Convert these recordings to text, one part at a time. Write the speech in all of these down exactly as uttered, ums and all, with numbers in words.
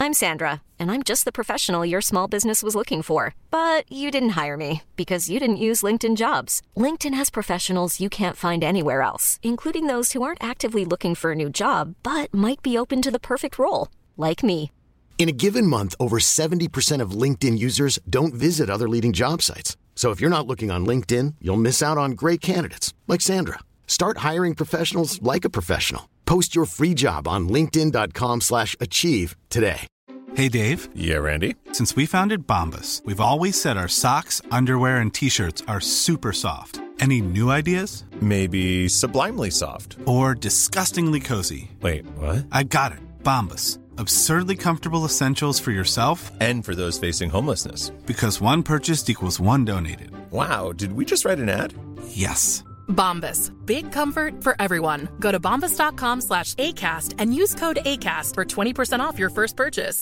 I'm Sandra, and I'm just the professional your small business was looking for. But you didn't hire me because you didn't use LinkedIn Jobs. LinkedIn has professionals you can't find anywhere else, including those who aren't actively looking for a new job, but might be open to the perfect role, like me. In a given month, over seventy percent of LinkedIn users don't visit other leading job sites. So if you're not looking on LinkedIn, you'll miss out on great candidates like Sandra. Start hiring professionals like a professional. Post your free job on linkedin dot com slash achieve today. Hey, Dave. Yeah, Randy. Since we founded Bombas, we've always said our socks, underwear, and T-shirts are super soft. Any new ideas? Maybe sublimely soft. Or disgustingly cozy. Wait, what? I got it. Bombas. Absurdly comfortable essentials for yourself and for those facing homelessness. Because one purchased equals one donated. Wow, did we just write an ad? Yes. Bombas. Big comfort for everyone. Go to bombas.com slash ACAST and use code ACAST for twenty percent off your first purchase.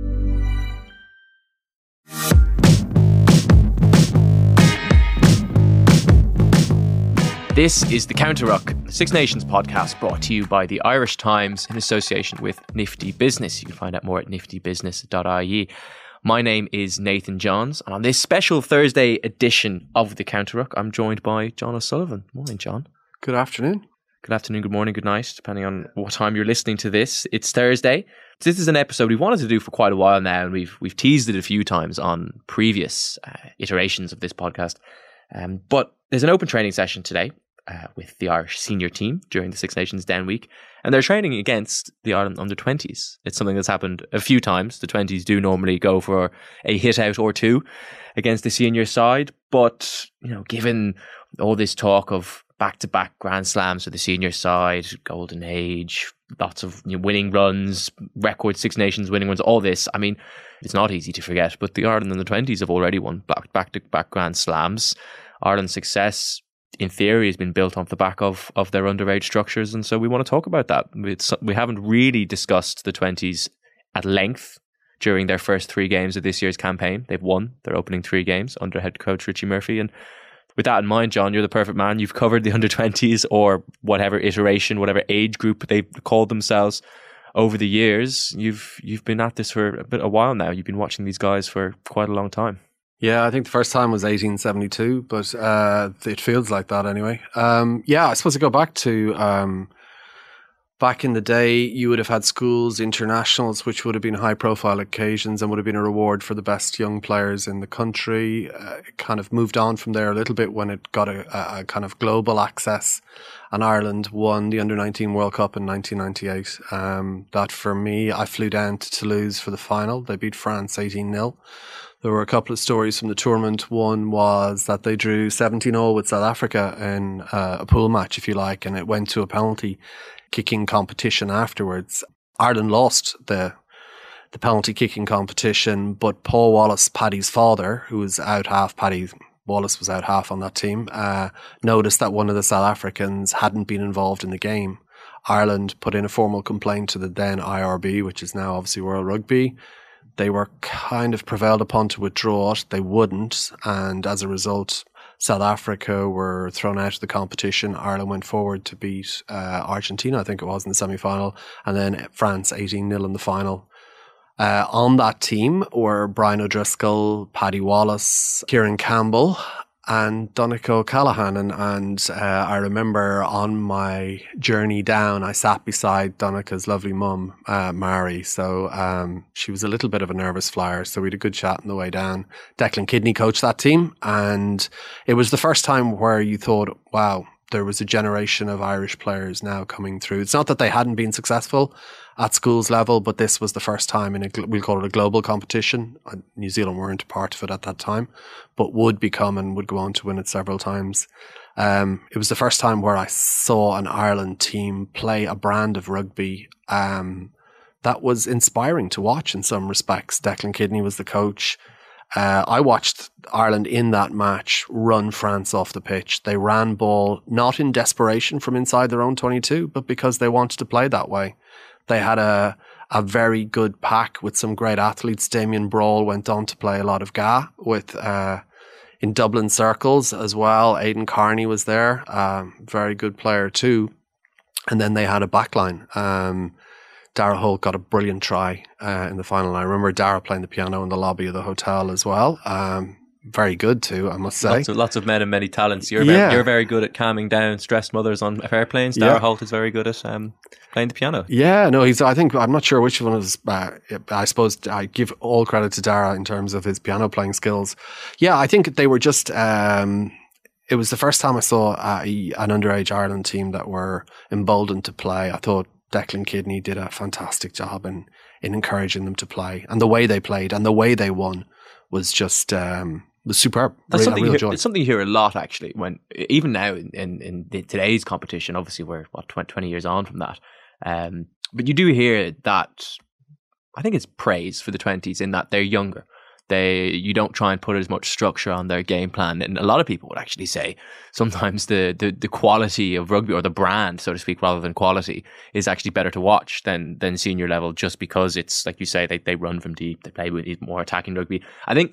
This is The Counter-Ruck, the Six Nations podcast brought to you by the Irish Times in association with Nifty Business. You can find out more at nifty business dot I E. My name is Nathan Johns, and on this special Thursday edition of The Counter-Ruck, I'm joined by John O'Sullivan. Morning, John. Good afternoon. Good afternoon, good morning, good night, depending on what time you're listening to this. It's Thursday. This is an episode we wanted to do for quite a while now, and we've we've teased it a few times on previous uh, iterations of this podcast. Um, but there's an open training session today uh, with the Irish senior team during the Six Nations Down week, and they're training against the Ireland under twenties. It's something that's happened a few times. The twenties do normally go for a hit out or two against the senior side, but you know, given all this talk of back-to-back Grand Slams for the senior side, golden age, lots of you know, winning runs, record Six Nations winning runs, all this, I mean, it's not easy to forget, but the Ireland in the twenties have already won back, back-to-back Grand Slams. Ireland's success, in theory, has been built off the back of, of their underage structures, and so we want to talk about that. It's, we haven't really discussed the twenties at length during their first three games of this year's campaign. They've won their opening three games under head coach Richie Murphy, and with that in mind, John, you're the perfect man. You've covered the under twenties or whatever iteration, whatever age group they've called themselves over the years. You've you've been at this for a bit a while now. You've been watching these guys for quite a long time. Yeah, I think the first time was eighteen seventy-two, but uh, it feels like that anyway. Um, yeah, I suppose to go back to um, back in the day, you would have had schools internationals, which would have been high-profile occasions and would have been a reward for the best young players in the country. Uh, it kind of moved on from there a little bit when it got a, a, a kind of global access, and Ireland won the under nineteen World Cup in nineteen ninety-eight. Um, that for me, I flew down to Toulouse for the final. They beat France eighteen nil. There were a couple of stories from the tournament. One was that they drew seventeen all with South Africa in uh, a pool match, if you like, and it went to a penalty kicking competition afterwards. Ireland lost the the penalty kicking competition, but Paul Wallace, Paddy's father, who was out half, Paddy Wallace was out half on that team, uh, noticed that one of the South Africans hadn't been involved in the game. Ireland put in a formal complaint to the then I R B, which is now obviously World Rugby. They were kind of prevailed upon to withdraw it. They wouldn't, and as a result, South Africa were thrown out of the competition. Ireland went forward to beat uh, Argentina, I think it was, in the semi-final, and then France eighteen nil in the final. Uh, on that team were Brian O'Driscoll, Paddy Wallace, Kieran Campbell, and Donncha O'Callaghan. And, and uh, I remember on my journey down, I sat beside Donncha's lovely mum, uh, Mary. So um, she was a little bit of a nervous flyer. So we had a good chat on the way down. Declan Kidney coached that team. And it was the first time where you thought, wow, there was a generation of Irish players now coming through. It's not that they hadn't been successful at schools level, but this was the first time in a, we'll call it a global competition. New Zealand weren't a part of it at that time, but would become and would go on to win it several times. Um, it was the first time where I saw an Ireland team play a brand of rugby um, that was inspiring to watch in some respects. Declan Kidney was the coach. Uh, I watched Ireland in that match run France off the pitch. They ran ball not in desperation from inside their own twenty-two, but because they wanted to play that way. They had a a very good pack with some great athletes. Damien Brawl went on to play a lot of G A with uh, in Dublin circles as well. Aidan Carney was there, um, very good player too. And then they had a backline. Um, Dara Holt got a brilliant try uh, in the final. I remember Dara playing the piano in the lobby of the hotel as well. Um, very good too, I must say. Lots of, lots of men and many talents. You're, Yeah. very, you're very good at calming down stressed mothers on airplanes. Dara Yeah. Holt is very good at um, playing the piano. Yeah, no, he's. I think I'm not sure which one is. Uh, I suppose I give all credit to Dara in terms of his piano playing skills. Yeah, I think they were just. Um, it was the first time I saw uh, an underage Ireland team that were emboldened to play. I thought Declan Kidney did a fantastic job in in encouraging them to play, and the way they played and the way they won was just. Um, was superb. That's Real, something, real you hear, joy. it's something you hear a lot, actually, when even now in, in, in the, today's competition, obviously we're, what, twenty years on from that. Um, but you do hear that, I think it's praise for the twenties in that they're younger. They You don't try and put as much structure on their game plan. And a lot of people would actually say sometimes the, the, the quality of rugby, or the brand, so to speak, rather than quality, is actually better to watch than than senior level, just because it's, like you say, they, they run from deep, they play with more attacking rugby. I think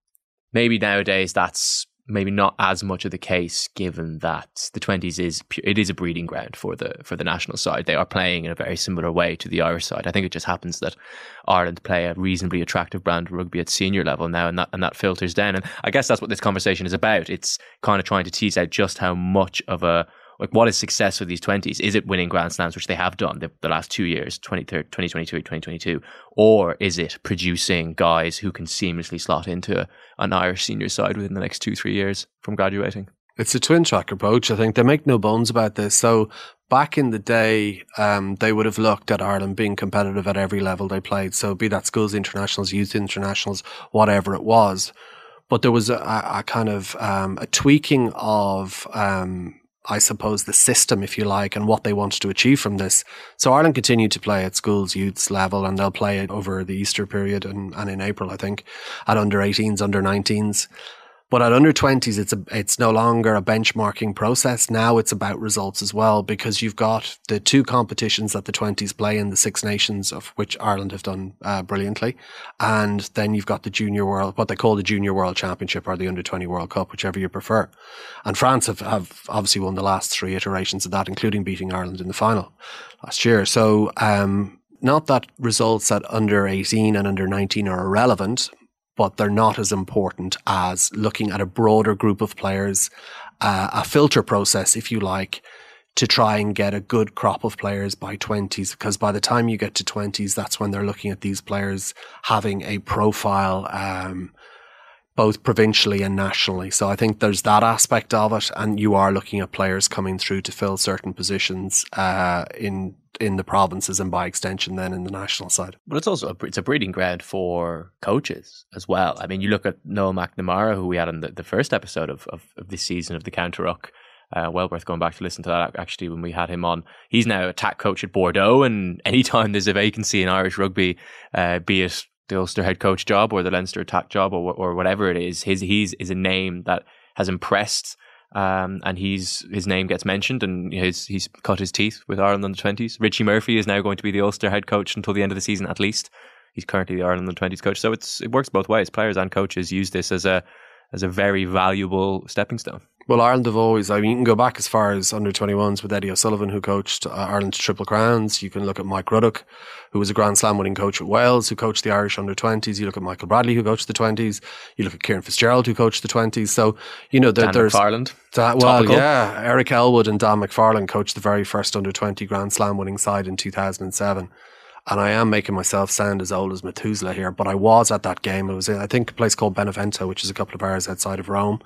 maybe nowadays that's maybe not as much of the case, given that the twenties is it is a breeding ground for the for the national side. They are playing in a very similar way to the Irish side. I think it just happens that Ireland play a reasonably attractive brand of rugby at senior level now, and that and that filters down. And I guess that's what this conversation is about. It's kind of trying to tease out just how much of a like what is success for these twenties? Is it winning Grand Slams, which they have done the, the last two years, twenty twenty-two, twenty twenty-two, or is it producing guys who can seamlessly slot into a, an Irish senior side within the next two, three years from graduating? It's a twin track approach. I think they make no bones about this. So back in the day, um, they would have looked at Ireland being competitive at every level they played. So be that schools internationals, youth internationals, whatever it was. But there was a, a kind of um, a tweaking of um, I suppose, the system, if you like, and what they wanted to achieve from this. So Ireland continued to play at schools, youths level, and they'll play it over the Easter period and, and in April, I think, at under eighteens, under nineteens. But at under twenties, it's a, it's no longer a benchmarking process. Now it's about results as well, because you've got the two competitions that the twenties play in, the Six Nations, of which Ireland have done uh, brilliantly. And then you've got the Junior World, what they call the Junior World Championship, or the Under twenty World Cup, whichever you prefer. And France have, have obviously won the last three iterations of that, including beating Ireland in the final last year. So, um, not that results at under eighteen and under nineteen are irrelevant, but they're not as important as looking at a broader group of players, uh, a filter process, if you like, to try and get a good crop of players by twenties. Because by the time you get to twenties, that's when they're looking at these players having a profile, um, both provincially and nationally. So I think there's that aspect of it, and you are looking at players coming through to fill certain positions uh, in in the provinces, and by extension then in the national side. But it's also a, it's a breeding ground for coaches as well. I mean, you look at Noel McNamara, who we had on the, the first episode of, of, of this season of the Counter Ruck. Uh, well worth going back to listen to that, actually, when we had him on. He's now attack coach at Bordeaux, and anytime there's a vacancy in Irish rugby, uh, be it the Ulster head coach job or the Leinster attack job or or whatever it is, his he's is a name that has impressed. Um, and he's his name gets mentioned, and his, he's cut his teeth with Ireland under twenties. Richie Murphy is now going to be the Ulster head coach until the end of the season, at least. He's currently the Ireland under twenties coach. So it's it works both ways. Players and coaches use this as a as a very valuable stepping stone. Well, Ireland have always, I mean, you can go back as far as under twenty-ones with Eddie O'Sullivan, who coached uh, Ireland to Triple Crowns. You can look at Mike Ruddock, who was a Grand Slam winning coach at Wales, who coached the Irish under twenties. You look at Michael Bradley, who coached the twenties. You look at Kieran Fitzgerald, who coached the twenties. So, you know, there, Dan there's... McFarland. That, well, Topical. yeah, Eric Elwood and Dan McFarland coached the very first under twenty Grand Slam winning side in two thousand seven. And I am making myself sound as old as Methuselah here, but I was at that game. It was in, I think, a place called Benevento, which is a couple of hours outside of Rome.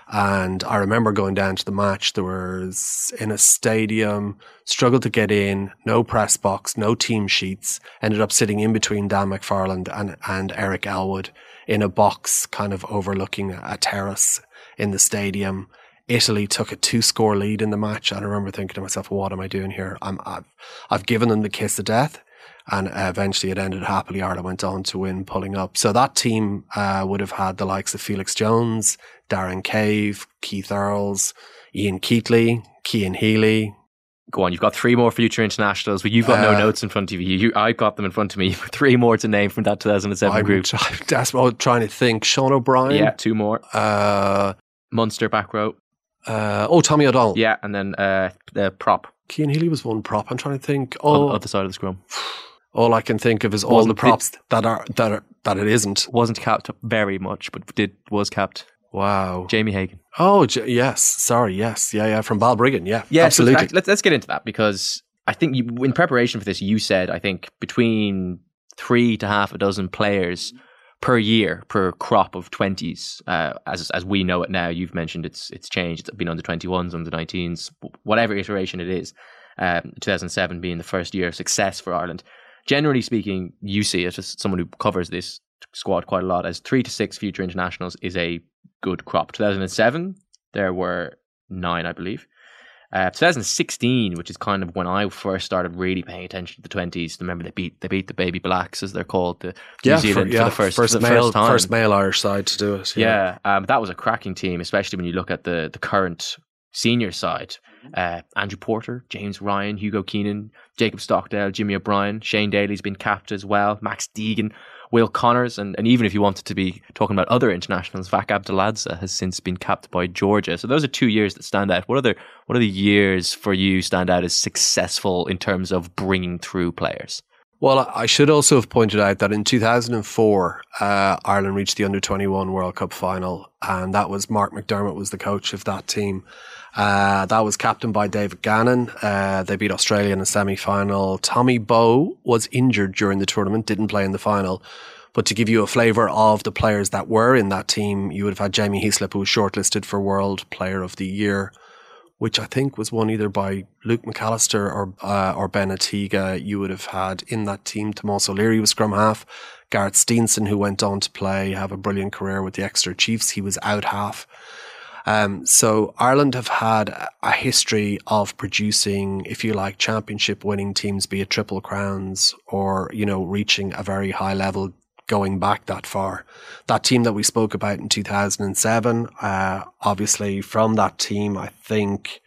And I remember going down to the match. There was in a stadium, struggled to get in, no press box, no team sheets. Ended up sitting in between Dan McFarland and, and Eric Elwood in a box kind of overlooking a terrace in the stadium. Italy took a two-score lead in the match. And I remember thinking to myself, what am I doing here? I'm, I've, I've given them the kiss of death. And uh, eventually it ended happily. Ireland went on to win, pulling up. So that team uh, would have had the likes of Felix Jones, Darren Cave, Keith Earls, Ian Keatley, Cian Healy. Go on, you've got three more future internationals, but you've got no Uh, notes in front of you. you. I've got them in front of me. Three more to name from that two thousand seven I'm, group. I'm desperate, trying to think. Sean O'Brien. Yeah, two more. Uh, Munster back row. uh, oh, Tommy O'Donnell. Yeah, and then uh, the prop Cian Healy was one prop. I'm trying to think. on Oh, the other side of the scrum. All I can think of is all Wasn't the props that are that are that it isn't. Wasn't capped very much, but did was capped. Wow. Jamie Hagan. Oh, J- yes. Sorry. Yes. Yeah. Yeah. From Balbriggan. Yeah. Yeah, absolutely. So let's let's get into that, because I think you, in preparation for this, you said I think between three to half a dozen players per year per crop of twenties, uh, as as we know it now. You've mentioned it's it's changed. It's been under twenty-ones, under nineteens, whatever iteration it is. Um, two thousand seven being the first year of success for Ireland. Generally speaking, you see it as someone who covers this squad quite a lot, as three to six future internationals is a good crop. two thousand seven, there were nine, I believe. Uh, two thousand sixteen, which is kind of when I first started really paying attention to the twenties. Remember, they beat they beat the Baby Blacks, as they're called, the yeah, New Zealand for, yeah, for the first first for the male first time. first male Irish side to do it. Yeah, yeah um, that was a cracking team, especially when you look at the the current senior side. Uh, Andrew Porter, James Ryan, Hugo Keenan, Jacob Stockdale, Jimmy O'Brien, Shane Daly's been capped as well, Max Deegan, Will Connors, and, and even if you wanted to be talking about other internationals, Vak Abdeladze has since been capped by Georgia. So those are two years that stand out. What other what are the years for you stand out as successful in terms of bringing through players? Well, I should also have pointed out that in two thousand four, uh, Ireland reached the under twenty-one World Cup final, and that was Mark McDermott was the coach of that team. Uh, that was captained by David Gannon. Uh, they beat Australia in the semi-final. Tommy Bowe was injured during the tournament, didn't play in the final. But to give you a flavour of the players that were in that team, you would have had Jamie Heaslip, who was shortlisted for World Player of the Year, which I think was won either by Luke McAllister or uh, or Ben Atiga. You would have had in that team Tomás O'Leary was scrum half, Gareth Steenson, who went on to play, have a brilliant career with the Exeter Chiefs. He was out half. Um, so Ireland have had a history of producing, if you like, championship winning teams, be it Triple Crowns or, you know, reaching a very high level going back that far. That team that we spoke about in two thousand seven, uh, obviously from that team, I think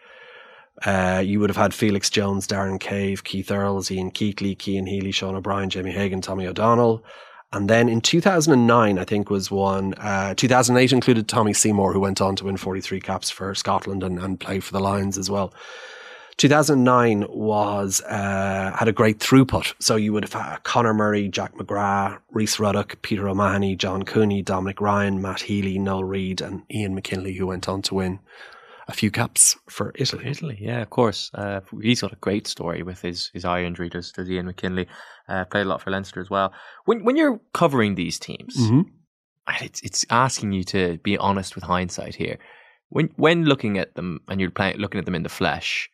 uh, you would have had Felix Jones, Darren Cave, Keith Earls, Ian Keatley, Cian Healy, Sean O'Brien, Jamie Hagan, Tommy O'Donnell. And then in two thousand nine, I think was one, uh, two thousand eight included Tommy Seymour, who went on to win forty-three caps for Scotland and, and play for the Lions as well. two thousand nine was, uh, had a great throughput. So you would have had Conor Murray, Jack McGrath, Rhys Ruddock, Peter O'Mahony, John Cooney, Dominic Ryan, Matt Healy, Noel Reid and Ian McKinley, who went on to win a few caps for Italy. Italy, yeah, of course. Uh, he's got a great story with his, his eye injury. Does, does Ian McKinley. Uh, played a lot for Leinster as well. When when you're covering these teams, mm-hmm. it's it's asking you to be honest with hindsight here. When when looking at them and you're playing, looking at them in the flesh,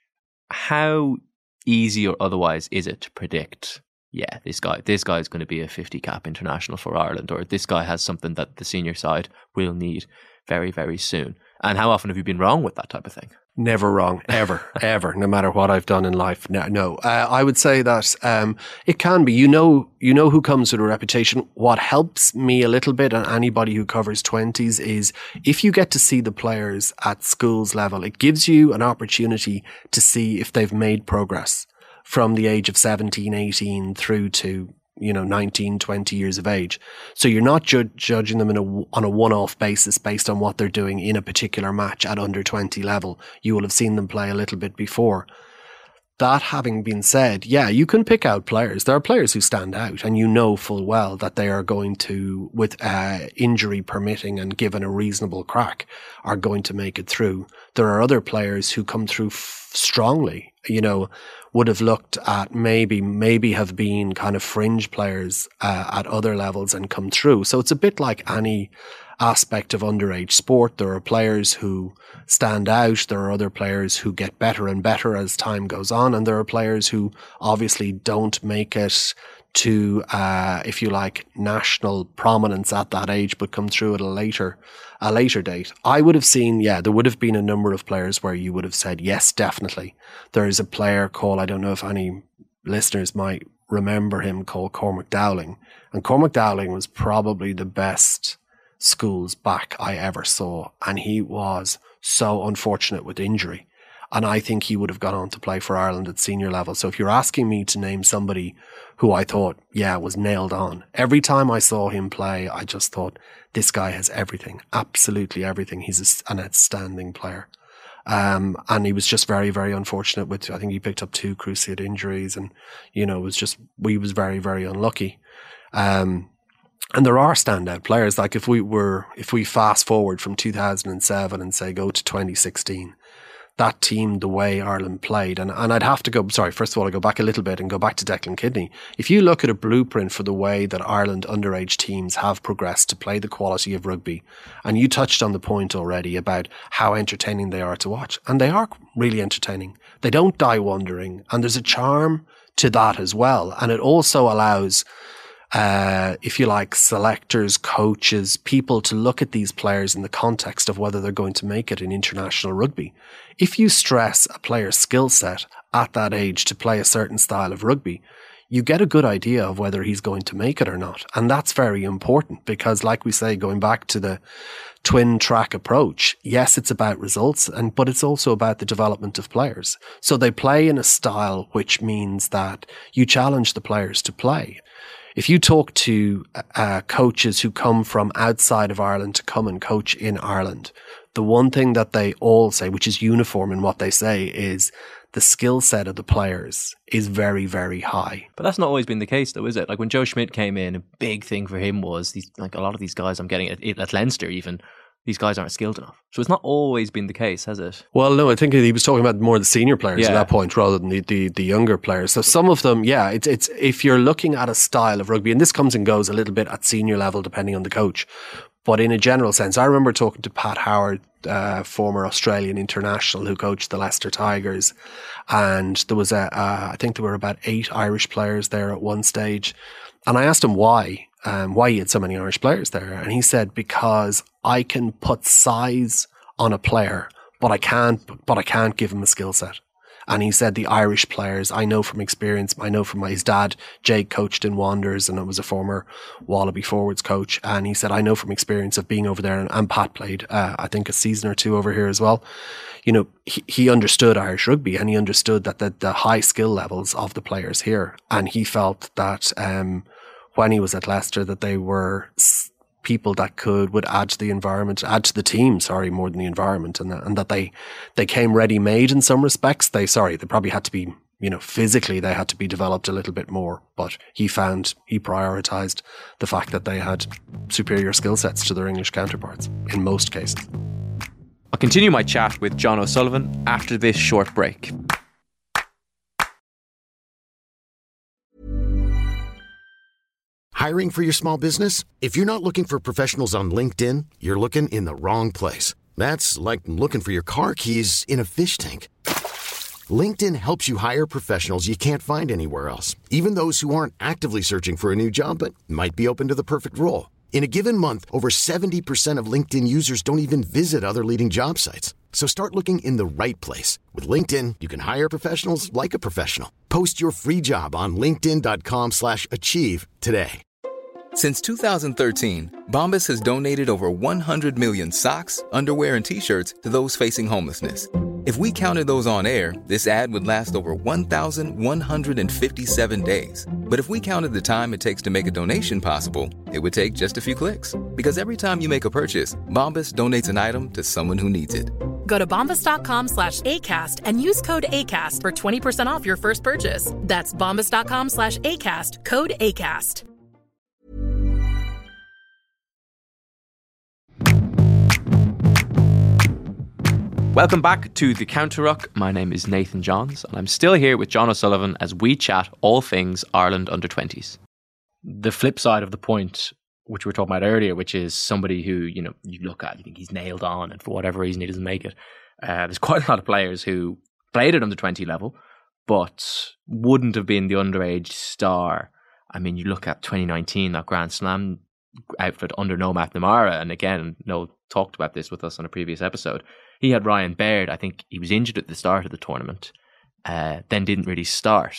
how easy or otherwise is it to predict? Yeah, this guy this guy is going to be a fifty cap international for Ireland, or this guy has something that the senior side will need very very soon. And how often have you been wrong with that type of thing? Never wrong, ever, ever, no matter what I've done in life. No, no. Uh, I would say that um, it can be. You know, you know who comes with a reputation. What helps me a little bit, and anybody who covers twenties, is if you get to see the players at schools level, it gives you an opportunity to see if they've made progress from the age of seventeen, eighteen through to, you know, nineteen, twenty years of age. So you're not ju- judging them in a, on a one-off basis based on what they're doing in a particular match at under twenty level. You will have seen them play a little bit before. That having been said, yeah, you can pick out players. There are players who stand out and you know full well that they are going to, with uh, injury permitting and given a reasonable crack, are going to make it through. There are other players who come through f- strongly, you know, would have looked at maybe, maybe have been kind of fringe players uh, at other levels and come through. So it's a bit like any aspect of underage sport. There are players who stand out. There are other players who get better and better as time goes on. And there are players who obviously don't make it to, uh, if you like, national prominence at that age, but come through at a later, a later date. I would have seen, yeah, there would have been a number of players where you would have said, yes, definitely. There is a player called, I don't know if any listeners might remember him, called Cormac Dowling. And Cormac Dowling was probably the best schools back I ever saw. And he was so unfortunate with injury. And I think he would have gone on to play for Ireland at senior level. So if you're asking me to name somebody who I thought, yeah, was nailed on, every time I saw him play, I just thought, this guy has everything, absolutely everything. He's an outstanding player. Um, and he was just very, very unfortunate with, I think he picked up two cruciate injuries and, you know, it was just, we was very, very unlucky. Um, and there are standout players. Like if we were, if we fast forward from two thousand seven and say go to twenty sixteen, that team, the way Ireland played, and, and I'd have to go, sorry, first of all, I'll go back a little bit and go back to Declan Kidney. If you look at a blueprint for the way that Ireland underage teams have progressed to play the quality of rugby, and you touched on the point already about how entertaining they are to watch, and they are really entertaining. They don't die wondering, and there's a charm to that as well. And it also allows, uh, if you like, selectors, coaches, people to look at these players in the context of whether they're going to make it in international rugby. If you stress a player's skill set at that age to play a certain style of rugby, you get a good idea of whether he's going to make it or not. And that's very important because, like we say, going back to the twin track approach, yes, it's about results, and but it's also about the development of players. So they play in a style which means that you challenge the players to play. If you talk to uh, coaches who come from outside of Ireland to come and coach in Ireland, the one thing that they all say, which is uniform in what they say, is the skill set of the players is very, very high. But that's not always been the case, though, is it? Like when Joe Schmidt came in, a big thing for him was these, like a lot of these guys I'm getting at, at Leinster even, these guys aren't skilled enough. So it's not always been the case, has it? Well, no, I think he was talking about more the senior players Yeah. at that point rather than the, the, the younger players. So some of them, yeah, it's, it's, if you're looking at a style of rugby, and this comes and goes a little bit at senior level depending on the coach, but in a general sense, I remember talking to Pat Howard, uh, former Australian international who coached the Leicester Tigers, and there was a, uh, I think there were about eight Irish players there at one stage, and I asked him why, um, why he had so many Irish players there, and he said, because I can put size on a player, but I can't, but I can't give him a skill set. And he said the Irish players, I know from experience, I know from my, his dad, Jake, coached in Wanderers and was a former Wallaby forwards coach. And he said, I know from experience of being over there, and, and Pat played, uh, I think, a season or two over here as well. You know, he, he understood Irish rugby, and he understood that the, the high skill levels of the players here. And he felt that um, when he was at Leicester, that they were people that could would add to the environment, add to the team, sorry, more than the environment, and that, and that they they came ready made in some respects. They sorry, they probably had to be, you know, physically they had to be developed a little bit more. But he found he prioritized the fact that they had superior skill sets to their English counterparts in most cases. I'll continue my chat with John O'Sullivan after this short break. Hiring for your small business? If you're not looking for professionals on LinkedIn, you're looking in the wrong place. That's like looking for your car keys in a fish tank. LinkedIn helps you hire professionals you can't find anywhere else, even those who aren't actively searching for a new job but might be open to the perfect role. In a given month, over seventy percent of LinkedIn users don't even visit other leading job sites. So start looking in the right place. With LinkedIn, you can hire professionals like a professional. Post your free job on linkedin.com slash achieve today. Since two thousand thirteen, Bombas has donated over one hundred million socks, underwear, and T-shirts to those facing homelessness. If we counted those on air, this ad would last over one thousand one hundred fifty-seven days. But if we counted the time it takes to make a donation possible, it would take just a few clicks. Because every time you make a purchase, Bombas donates an item to someone who needs it. Go to bombas.com slash ACAST and use code ACAST for twenty percent off your first purchase. That's bombas.com slash ACAST, code ACAST. Welcome back to The Counter Ruck. My name is Nathan Johns, and I'm still here with John O'Sullivan as we chat all things Ireland under twenties. The flip side of the point, which we were talking about earlier, which is somebody who, you know, you look at, you think he's nailed on, and for whatever reason he doesn't make it. Uh, there's quite a lot of players who played at under twenty level, but wouldn't have been the underage star. I mean, you look at twenty nineteen, that Grand Slam outfit under Noel McNamara, and again, Noel talked about this with us on a previous episode. He had Ryan Baird. I think he was injured at the start of the tournament, uh, then didn't really start.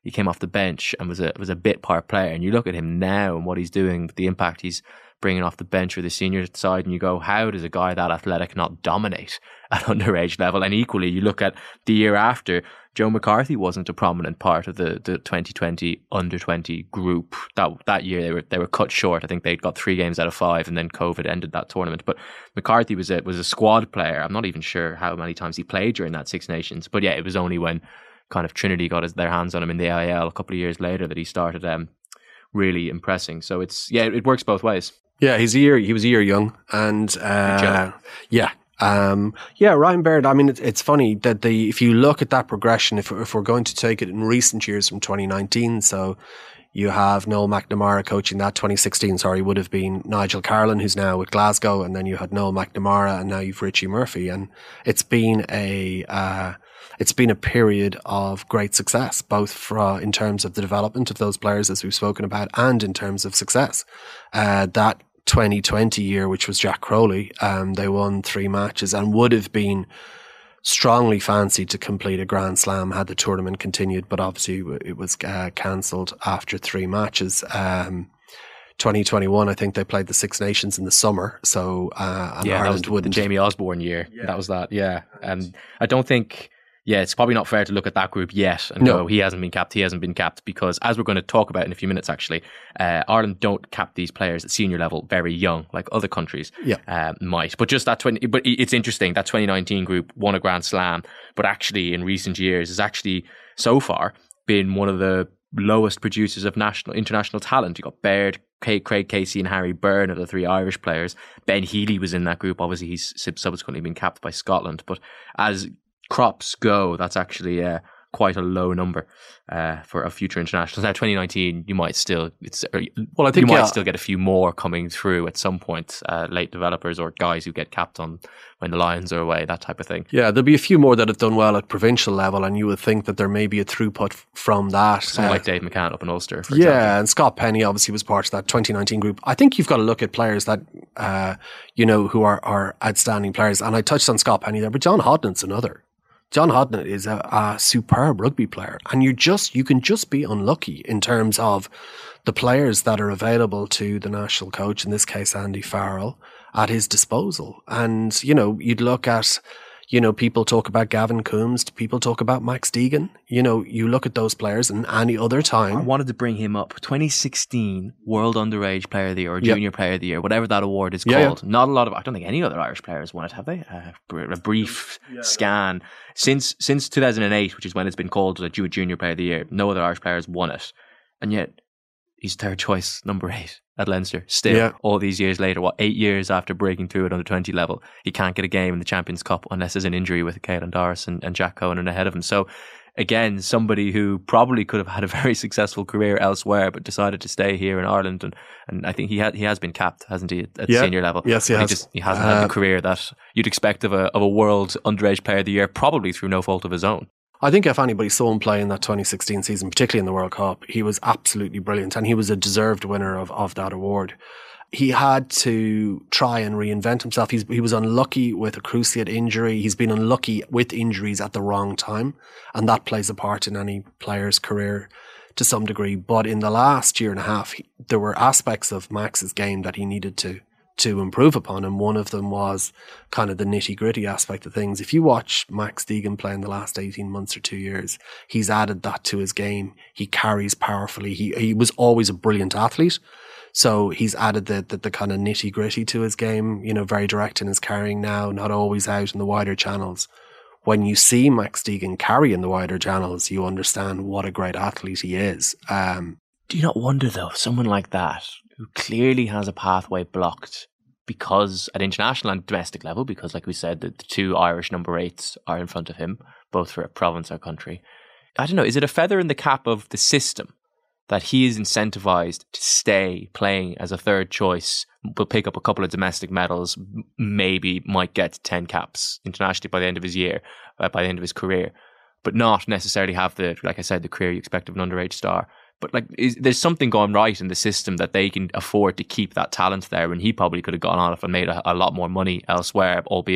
he came off the bench and was a was a bit part player. And you look at him now and what he's doing, the impact he's bringing off the bench for the senior side, and you go, how does a guy that athletic not dominate at underage level? And equally, you look at the year after, Joe McCarthy wasn't a prominent part of the, the twenty twenty under twenty group. That that year they were they were cut short. I think they got three games out of five, and then COVID ended that tournament. But McCarthy was a was a squad player. I'm not even sure how many times he played during that Six Nations. But yeah, it was only when kind of Trinity got his, their hands on him in the A I L a couple of years later that he started um, really impressing. So it's yeah, it works both ways. Yeah, he's a year. He was a year young, and uh, yeah, um, yeah. Ryan Baird. I mean, it's, it's funny that the if you look at that progression, if if we're going to take it in recent years from twenty nineteen, so you have Noel McNamara coaching that. twenty sixteen, sorry, would have been Nigel Carlin, who's now with Glasgow, and then you had Noel McNamara, and now you've Richie Murphy, and it's been a. Uh, It's been a period of great success, both for, in terms of the development of those players, as we've spoken about, and in terms of success. Uh, that twenty twenty year, which was Jack Crowley, um, they won three matches and would have been strongly fancied to complete a Grand Slam had the tournament continued, but obviously it was uh, cancelled after three matches. Um, twenty twenty-one, I think they played the Six Nations in the summer, so uh, and yeah, Ireland that was the, wouldn't. the Jamie Osborne year. Yeah. That was that. Yeah, and um, I don't think. Yeah, it's probably not fair to look at that group yet and no. go, he hasn't been capped, he hasn't been capped, because as we're going to talk about in a few minutes, actually, uh, Ireland don't cap these players at senior level very young, like other countries yeah. uh, might. But just that twenty, but it's interesting that twenty nineteen group won a Grand Slam, but actually in recent years has actually so far been one of the lowest producers of national international talent. You got Baird, Craig Casey, and Harry Byrne are the three Irish players. Ben Healy was in that group. Obviously, he's subsequently been capped by Scotland, but as crops go, that's actually uh, quite a low number uh, for a future internationals. Now, twenty nineteen, you might still, it's well, I think you might yeah. still get a few more coming through at some point, uh, late developers or guys who get capped on when the Lions are away, that type of thing. Yeah, there'll be a few more that have done well at provincial level, and you would think that there may be a throughput from that. Someone uh, like Dave McCann up in Ulster, for yeah, example. and Scott Penny obviously was part of that twenty nineteen group. I think you've got to look at players that, uh, you know, who are, are outstanding players, and I touched on Scott Penny there, but John Hodnett's another. John Hodnett is a, a superb rugby player, and you just you can just be unlucky in terms of the players that are available to the national coach, in this case Andy Farrell, at his disposal. And you know, you'd look at, you know, people talk about Gavin Coombs, people talk about Max Deegan. You know, you look at those players, and any other time. I wanted to bring him up. twenty sixteen World Underage Player of the Year or Junior yep. Player of the Year, whatever that award is yeah, called. Yeah. Not a lot of, I don't think any other Irish players won it, have they? Uh, a brief yeah, scan. Yeah. Since since two thousand eight, which is when it's been called a Junior Player of the Year, no other Irish players won it. And yet, he's third choice, number eight at Leinster. Still, yeah. all these years later, what, eight years after breaking through at under twenty level, he can't get a game in the Champions Cup unless there's an injury with Caelan Doris and, and Jack Cohen ahead of him. So, again, somebody who probably could have had a very successful career elsewhere, but decided to stay here in Ireland. And, and I think he had he has been capped, hasn't he, at, at yeah. senior level? Yes, he he has. Just, he hasn't uh, had the career that you'd expect of a of a World Underage Player of the Year, probably through no fault of his own. I think if anybody saw him play in that twenty sixteen season, particularly in the World Cup, he was absolutely brilliant, and he was a deserved winner of, of that award. He had to try and reinvent himself. He's, he was unlucky with a cruciate injury. He's been unlucky with injuries at the wrong time, and that plays a part in any player's career to some degree. But in the last year and a half, he, there were aspects of Max's game that he needed to to improve upon, and one of them was kind of the nitty-gritty aspect of things. If you watch Max Deegan play in the last eighteen months or two years, he's added that to his game. He carries powerfully. He he was always a brilliant athlete, so he's added the, the, the kind of nitty-gritty to his game, you know, very direct in his carrying now, not always out in the wider channels. When you see Max Deegan carry in the wider channels, you understand what a great athlete he is. Um, Do you not wonder, though, someone like that, who clearly has a pathway blocked because at international and domestic level, because like we said, the, the two Irish number eights are in front of him, both for a province or country. I don't know, is it a feather in the cap of the system that he is incentivized to stay playing as a third choice, will pick up a couple of domestic medals, maybe might get ten caps internationally by the end of his year, uh, by the end of his career, but not necessarily have the, like I said, the career you expect of an underage star? But like, is, there's something going right in the system that they can afford to keep that talent there, when he probably could have gone off and made a, a lot more money elsewhere, albeit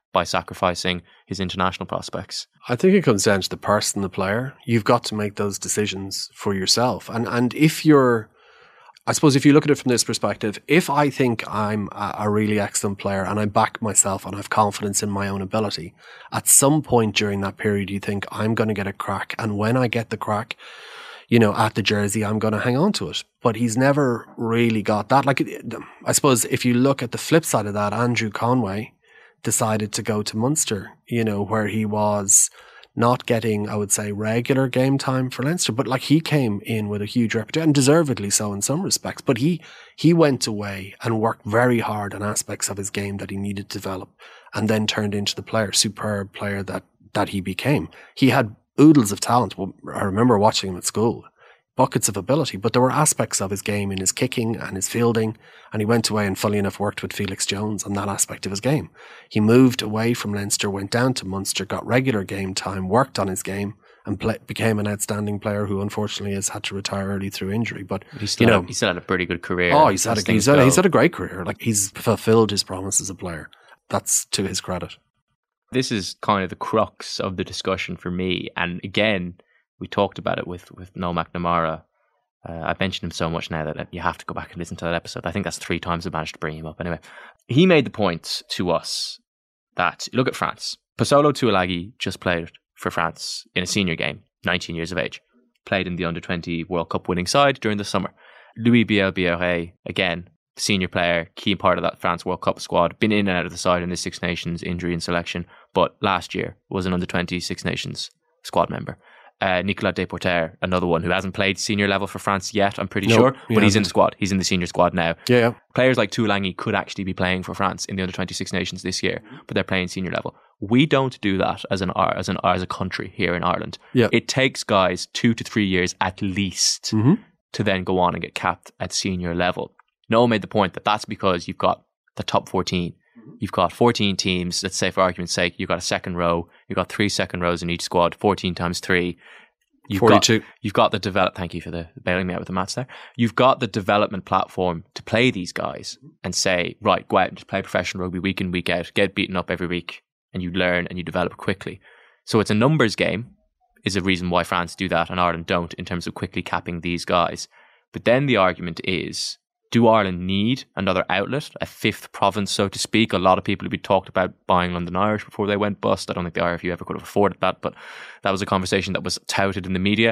by sacrificing his international prospects? I think it comes down to the person, the player. You've got to make those decisions for yourself. And and if you're, I suppose if you look at it from this perspective, if I think I'm a, a really excellent player and I back myself and I have confidence in my own ability, at some point during that period you think I'm going to get a crack. And when I get the crack, you know, at the jersey, I'm going to hang on to it. But he's never really got that. Like, I suppose if you look at the flip side of that, Andrew Conway decided to go to Munster, you know, where he was not getting, I would say, regular game time for Leinster, but like he came in with a huge reputation, and deservedly so in some respects, but he he went away and worked very hard on aspects of his game that he needed to develop, and then turned into the player, superb player that, that he became. He had oodles of talent. I remember watching him at school. Buckets of ability, but there were aspects of his game in his kicking and his fielding, and he went away and fully enough worked with Felix Jones on that aspect of his game. He moved away from Leinster, went down to Munster, got regular game time, worked on his game, and play, became an outstanding player who unfortunately has had to retire early through injury. But he still, you know, had, he still had a pretty good career. Oh, he's had, a, he's, had, he's had a great career. Like, he's fulfilled his promise as a player. That's to his credit. This is kind of the crux of the discussion for me, and again, we talked about it with, with Noel McNamara. Uh, I mentioned him so much now that you have to go back and listen to that episode. I think that's three times I managed to bring him up. Anyway, he made the point to us that, look at France. Posolo Tuilagi just played for France in a senior game, nineteen years of age. Played in the under twenty World Cup winning side during the summer. Louis Biel-Biarré, again, senior player, key part of that France World Cup squad. Been in and out of the side in the Six Nations injury and selection, but last year was an under twenty Six Nations squad member. Uh, Nicolas Deporter, another one who hasn't played senior level for France yet, I'm pretty no, sure, but yeah. he's in the squad. He's in the senior squad now. Yeah, yeah. Players like Tuilagi could actually be playing for France in the under twenty Six Nations this year, but they're playing senior level. We don't do that as an as an as a country here in Ireland. Yeah. It takes guys two to three years at least mm-hmm. to then go on and get capped at senior level. Noel made the point that that's because you've got the top fourteen. You've got fourteen teams. Let's say, for argument's sake, you've got a second row. You've got three second rows in each squad. fourteen times three. You've forty-two. Got, you've got the develop. Thank you for the bailing me out with the maths there. You've got the development platform to play these guys and say, right, go out and just play professional rugby week in, week out. Get beaten up every week, and you learn and you develop quickly. So it's a numbers game. Is a reason why France do that and Ireland don't in terms of quickly capping these guys. But then the argument is, do Ireland need another outlet, a fifth province, so to speak? A lot of people have been talked about buying London Irish before they went bust. I don't think the I R F U ever could have afforded that, but that was a conversation that was touted in the media.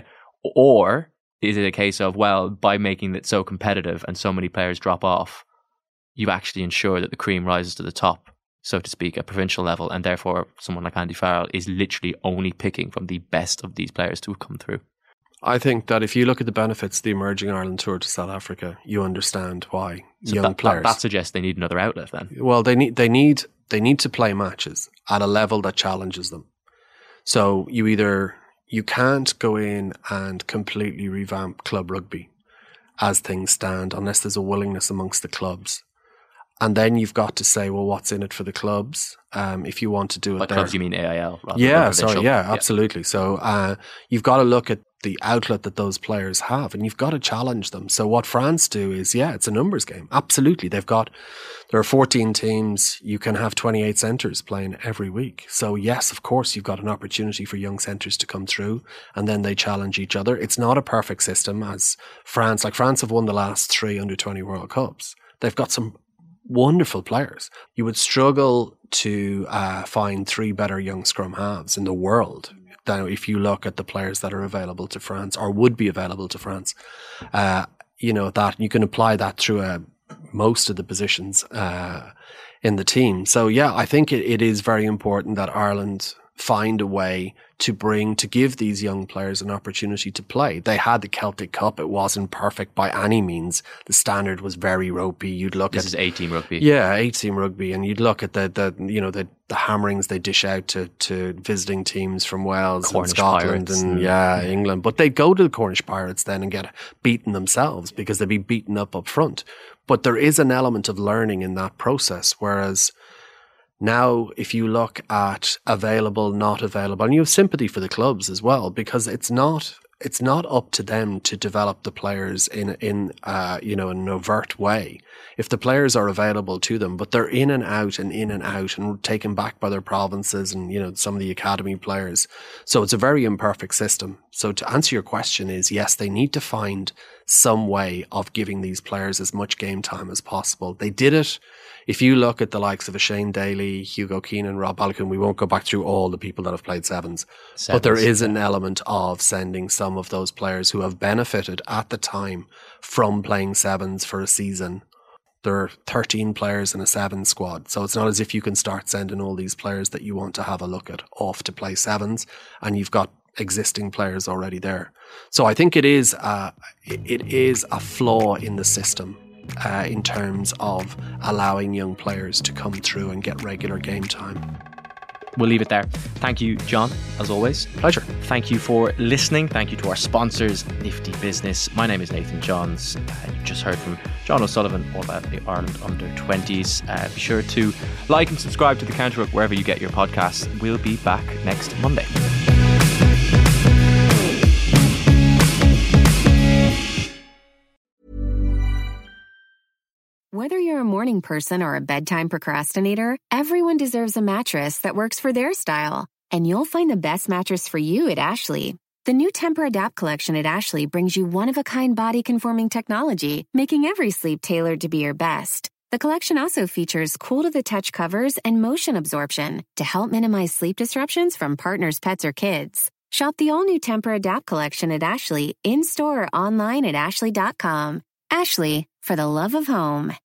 Or is it a case of, well, by making it so competitive and so many players drop off, you actually ensure that the cream rises to the top, so to speak, at provincial level, and therefore someone like Andy Farrell is literally only picking from the best of these players to have come through? I think that if you look at the benefits of the Emerging Ireland Tour to South Africa, you understand why so young that, players. That, that suggests they need another outlet then. Well, they need they need they need to play matches at a level that challenges them. So you either you can't go in and completely revamp club rugby as things stand unless there's a willingness amongst the clubs. And then you've got to say, well, what's in it for the clubs? Um, if you want to do it By there. Clubs, you mean A I L? Rather yeah, than sorry, yeah, yeah, absolutely. So uh, you've got to look at the outlet that those players have, and you've got to challenge them. So what France do is, yeah, it's a numbers game. Absolutely, they've got there are fourteen teams. You can have twenty-eight centres playing every week. So yes, of course, you've got an opportunity for young centres to come through, and then they challenge each other. It's not a perfect system, as France, like France, have won the last three under twenty World Cups. They've got some wonderful players. You would struggle to uh, find three better young scrum halves in the world. Now, if you look at the players that are available to France or would be available to France, uh, you know, that you can apply that through uh, most of the positions uh, in the team. So, yeah, I think it, it is very important that Ireland find a way to bring, to give these young players an opportunity to play. They had the Celtic Cup. It wasn't perfect by any means. The standard was very ropey. You'd look this at... This is eight-team rugby. Yeah, eight-team rugby. And you'd look at the, the you know, the, the hammerings they dish out to, to visiting teams from Wales Cornish and Scotland Pirates. and, yeah, England. But they'd go to the Cornish Pirates then and get beaten themselves because they'd be beaten up up front. But there is an element of learning in that process, whereas... Now, if you look at available, not available, and you have sympathy for the clubs as well, because it's not it's not up to them to develop the players in in uh, you know, an overt way. If the players are available to them, but they're in and out and in and out and taken back by their provinces and, you know, some of the academy players. So it's a very imperfect system. So to answer your question is, yes, they need to find some way of giving these players as much game time as possible. They did it. If you look at the likes of a Shane Daly, Hugo Keenan, Rob Balogun, we won't go back through all the people that have played sevens, sevens but there is an element of sending some of those players who have benefited at the time from playing sevens for a season. There are thirteen players in a seven squad. So it's not as if you can start sending all these players that you want to have a look at off to play sevens and you've got existing players already there. So I think it is uh, it, it is a flaw in the system uh, in terms of allowing young players to come through and get regular game time. We'll leave it there. Thank you, John, as always. Pleasure. Thank you for listening. Thank you to our sponsors, Nifty Business. My name is Nathan Johns. Uh, you just heard from John O'Sullivan all about the Ireland under twenties. Uh, be sure to like and subscribe to The Counter Up wherever you get your podcasts. We'll be back next Monday. Whether you're a morning person or a bedtime procrastinator, everyone deserves a mattress that works for their style. And you'll find the best mattress for you at Ashley. The new Tempur-Adapt collection at Ashley brings you one-of-a-kind body-conforming technology, making every sleep tailored to be your best. The collection also features cool-to-the-touch covers and motion absorption to help minimize sleep disruptions from partners, pets, or kids. Shop the all-new Tempur-Adapt collection at Ashley, in-store or online at ashley dot com. Ashley, for the love of home.